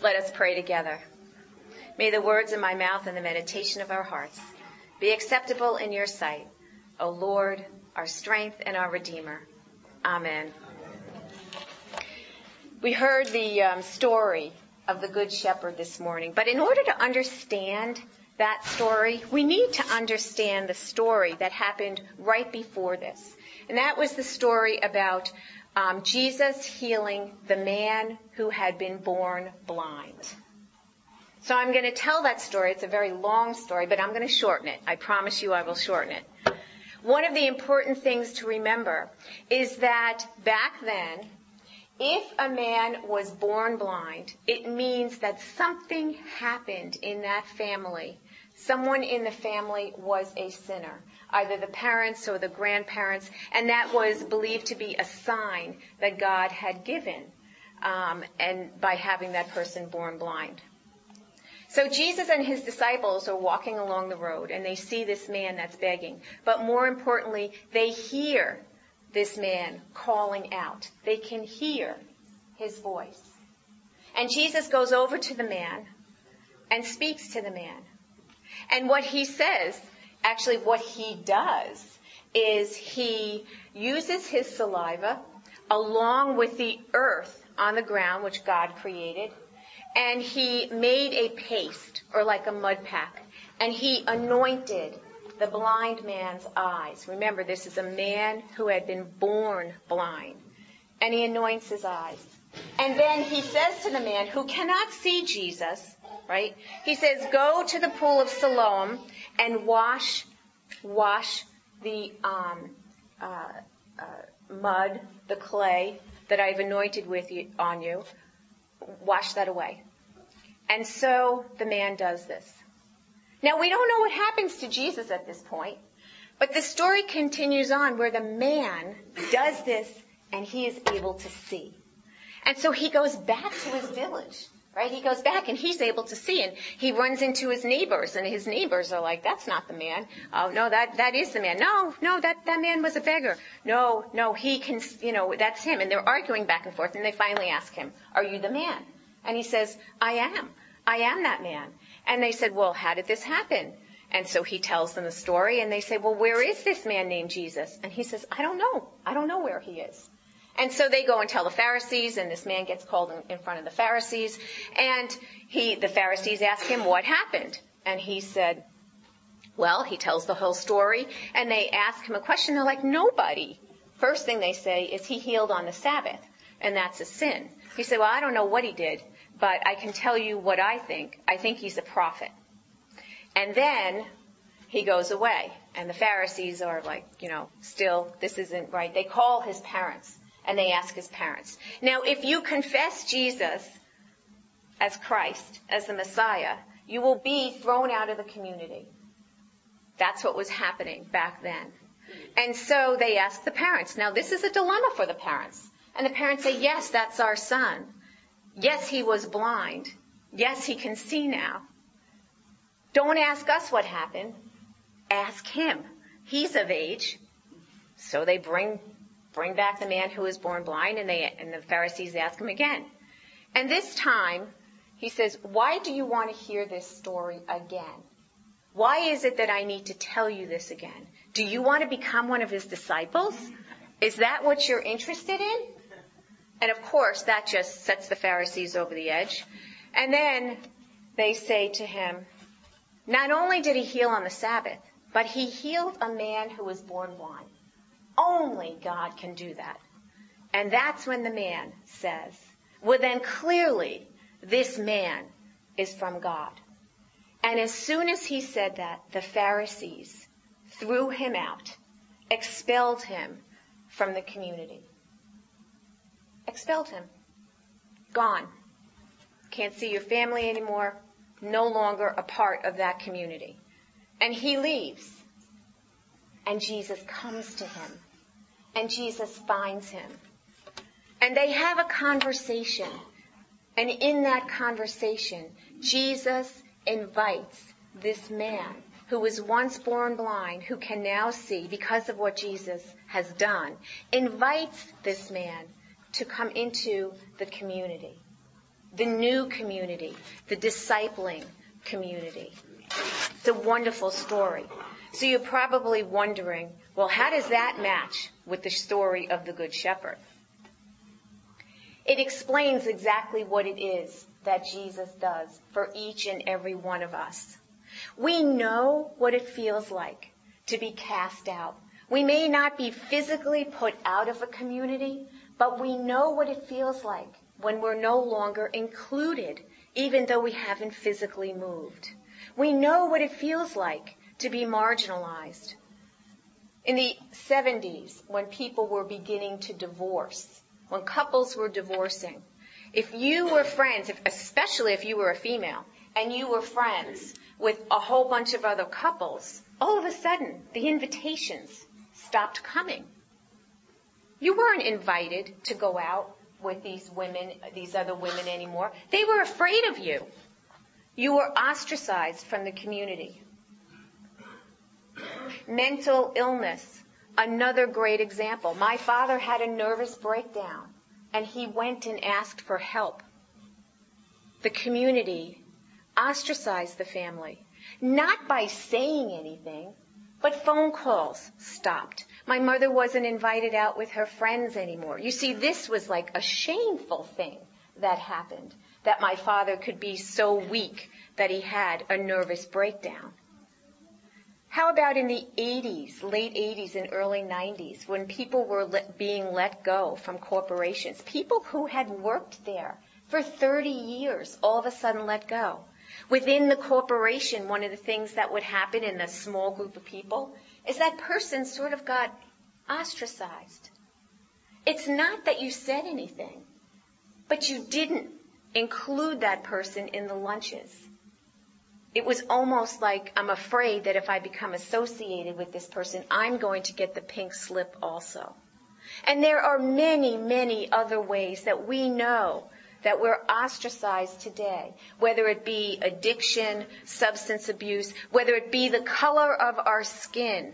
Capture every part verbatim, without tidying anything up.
Let us pray together. May the words of my mouth and the meditation of our hearts be acceptable in your sight, O Lord, our strength and our Redeemer. Amen. We heard the um, story of the Good Shepherd this morning, but in order to understand that story, we need to understand the story that happened right before this. And that was the story about um, Jesus healing the man who had been born blind. So I'm going to tell that story. It's a very long story, but I'm going to shorten it. I promise you I will shorten it. One of the important things to remember is that back then, if a man was born blind, it means that something happened in that family. Someone in the family was a sinner, either the parents or the grandparents, and that was believed to be a sign that God had given, um, and by having that person born blind. So Jesus and his disciples are walking along the road, and they see this man that's begging. But more importantly, they hear this man calling out. They can hear his voice. And Jesus goes over to the man and speaks to the man. And what he says, actually what he does, is he uses his saliva along with the earth on the ground, which God created, and he made a paste, or like a mud pack, and he anointed the blind man's eyes. Remember, this is a man who had been born blind. And he anoints his eyes. And then he says to the man who cannot see Jesus, right? He says, go to the pool of Siloam and wash, wash the um, uh, uh, mud, the clay that I've anointed with you, on you. Wash that away. And so the man does this. Now, we don't know what happens to Jesus at this point, but the story continues on where the man does this and he is able to see. And so he goes back to his village, right? He goes back and he's able to see, and he runs into his neighbors, and his neighbors are like, that's not the man. Oh, no, that, that is the man. No, no, that, that man was a beggar. No, no, he can, you know, that's him. And they're arguing back and forth, and they finally ask him, are you the man? And he says, I am. I am that man. And they said, well, how did this happen? And so he tells them the story, and they say, well, where is this man named Jesus? And he says, I don't know. I don't know where he is. And so they go and tell the Pharisees, and this man gets called in, in front of the Pharisees. And he, the Pharisees ask him what happened. And he said, well, he tells the whole story. And they ask him a question. They're like, nobody. First thing they say is he healed on the Sabbath, and that's a sin. He said, well, I don't know what he did, but I can tell you what I think. I think he's a prophet. And then he goes away. And the Pharisees are like, you know, still, this isn't right. They call his parents. And they ask his parents. Now, if you confess Jesus as Christ, as the Messiah, you will be thrown out of the community. That's what was happening back then. And so they ask the parents. Now, this is a dilemma for the parents. And the parents say, yes, that's our son. Yes, he was blind. Yes, he can see now. Don't ask us what happened. Ask him. He's of age. So they bring Bring back the man who was born blind, and they and the Pharisees ask him again. And this time, he says, why do you want to hear this story again? Why is it that I need to tell you this again? Do you want to become one of his disciples? Is that what you're interested in? And of course, that just sets the Pharisees over the edge. And then they say to him, not only did he heal on the Sabbath, but he healed a man who was born blind. Only God can do that. And that's when the man says, well, then clearly this man is from God. And as soon as he said that, the Pharisees threw him out, expelled him from the community. Expelled him. Gone. Can't see your family anymore. No longer a part of that community. And he leaves. And Jesus comes to him. And Jesus finds him. And they have a conversation. And in that conversation, Jesus invites this man who was once born blind, who can now see because of what Jesus has done, invites this man to come into the community. the new community, the discipling community. It's a wonderful story. So you're probably wondering, well, how does that match with the story of the Good Shepherd? It explains exactly what it is that Jesus does for each and every one of us. We know what it feels like to be cast out. We may not be physically put out of a community, but we know what it feels like when we're no longer included, even though we haven't physically moved. We know what it feels like to be marginalized. In the seventies, when people were beginning to divorce, when couples were divorcing, if you were friends, if, especially if you were a female, and you were friends with a whole bunch of other couples, all of a sudden, the invitations stopped coming. You weren't invited to go out with these women, these other women anymore. They were afraid of you. You were ostracized from the community. Mental illness, another great example. My father had a nervous breakdown, and he went and asked for help. The community ostracized the family, not by saying anything, but phone calls stopped. My mother wasn't invited out with her friends anymore. You see, this was like a shameful thing that happened, that my father could be so weak that he had a nervous breakdown. How about in the eighties, late eighties and early nineties, when people were let, being let go from corporations? People who had worked there for thirty years all of a sudden let go. Within the corporation, one of the things that would happen in a small group of people is that person sort of got ostracized. It's not that you said anything, but you didn't include that person in the lunches. It was almost like, I'm afraid that if I become associated with this person, I'm going to get the pink slip also. And there are many, many other ways that we know that we're ostracized today, whether it be addiction, substance abuse, whether it be the color of our skin.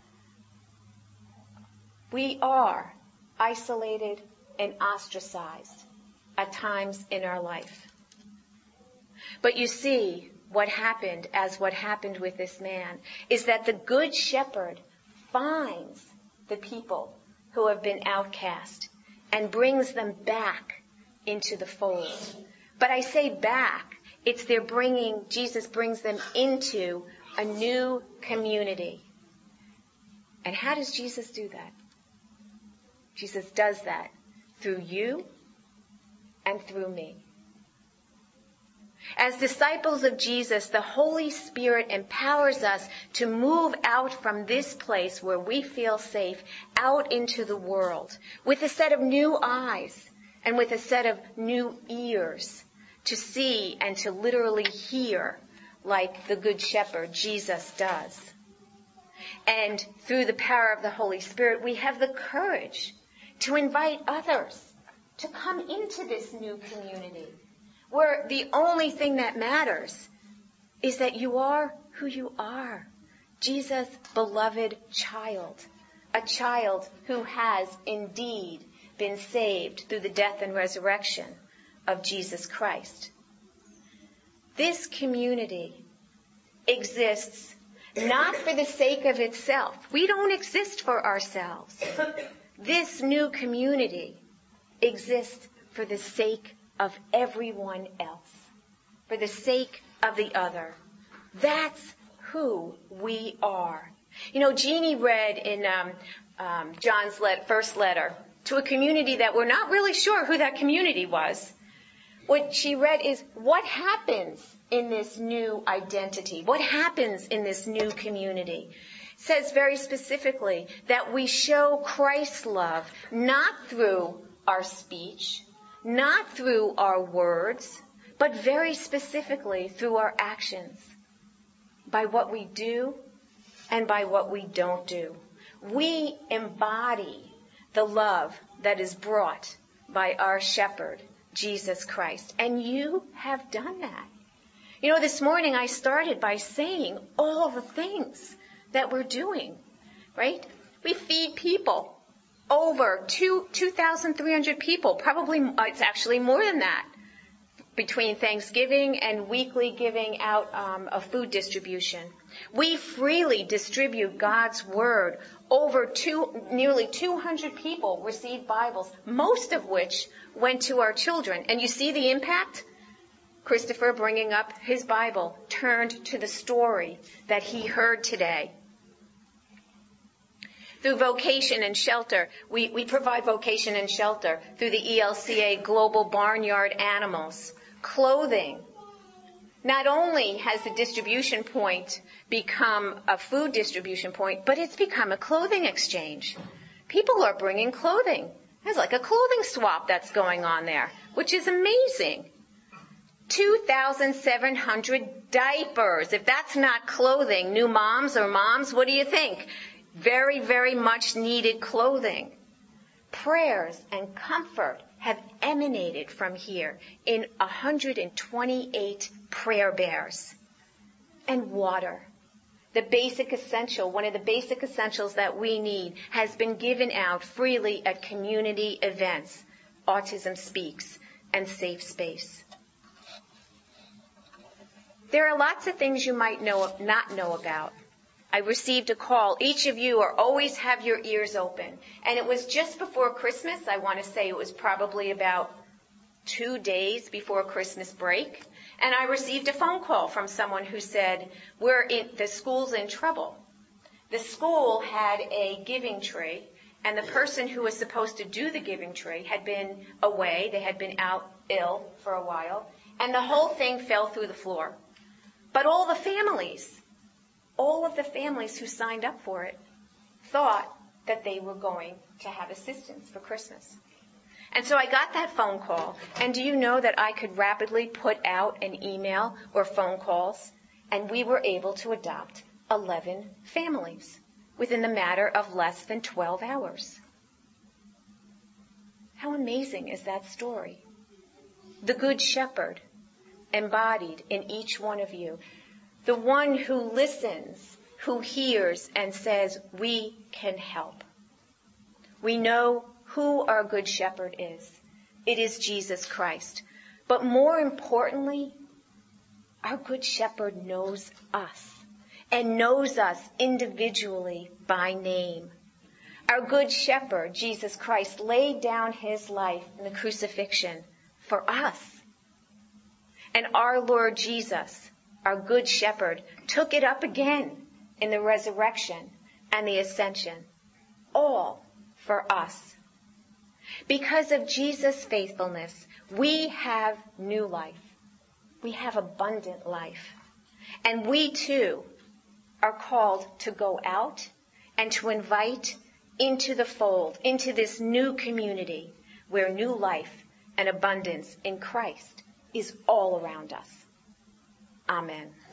We are isolated and ostracized at times in our life. But you see, what happened, as what happened with this man, is that the Good Shepherd finds the people who have been outcast and brings them back into the fold. But I say back, it's they're bringing, Jesus brings them into a new community. And how does Jesus do that? Jesus does that through you and through me. As disciples of Jesus, the Holy Spirit empowers us to move out from this place where we feel safe out into the world with a set of new eyes and with a set of new ears to see and to literally hear like the Good Shepherd Jesus does. And through the power of the Holy Spirit, we have the courage to invite others to come into this new community, where the only thing that matters is that you are who you are, Jesus' beloved child, a child who has indeed been saved through the death and resurrection of Jesus Christ. This community exists not for the sake of itself. We don't exist for ourselves. This new community exists for the sake of everyone else, for the sake of the other. That's who we are. You know, Jeannie read in um, um, John's let, first letter to a community that we're not really sure who that community was. What she read is, what happens in this new identity? What happens in this new community? It says very specifically that we show Christ's love not through our speech, not through our words, but very specifically through our actions, by what we do and by what we don't do. We embody the love that is brought by our shepherd, Jesus Christ. And you have done that. You know, this morning I started by saying all the things that we're doing, right? We feed people. Over two, two thousand three hundred people, probably, it's actually more than that, between Thanksgiving and weekly giving out um, of food distribution. We freely distribute God's Word. Over two, nearly two hundred people received Bibles, most of which went to our children. And you see the impact? Christopher, bringing up his Bible, turned to the story that he heard today. Through vocation and shelter, we, we provide vocation and shelter through the E L C A Global Barnyard Animals. Clothing. Not only has the distribution point become a food distribution point, but it's become a clothing exchange. People are bringing clothing. There's like a clothing swap that's going on there, which is amazing. two thousand seven hundred diapers. If that's not clothing, new moms or moms, what do you think? Very, very much needed clothing. Prayers and comfort have emanated from here in one hundred twenty-eight prayer bears. And water. The basic essential, one of the basic essentials that we need, has been given out freely at community events. Autism Speaks and Safe Space. There are lots of things you might know, not know about. I received a call. Each of you are always have your ears open. And it was just before Christmas. I want to say it was probably about two days before Christmas break. And I received a phone call from someone who said, "We're in, the school's in trouble." The school had a giving tree, and the person who was supposed to do the giving tree had been away. They had been out ill for a while. And the whole thing fell through the floor. But all the families, all of the families who signed up for it thought that they were going to have assistance for Christmas. And so I got that phone call, and do you know that I could rapidly put out an email or phone calls, and we were able to adopt eleven families within the matter of less than twelve hours. How amazing is that story? The Good Shepherd embodied in each one of you. The one who listens, who hears and says, we can help. We know who our Good Shepherd is. It is Jesus Christ. But more importantly, our Good Shepherd knows us and knows us individually by name. Our Good Shepherd, Jesus Christ, laid down his life in the crucifixion for us. And our Lord Jesus, our Good Shepherd, took it up again in the resurrection and the ascension, all for us. Because of Jesus' faithfulness, we have new life. We have abundant life. And we too are called to go out and to invite into the fold, into this new community where new life and abundance in Christ is all around us. Amen.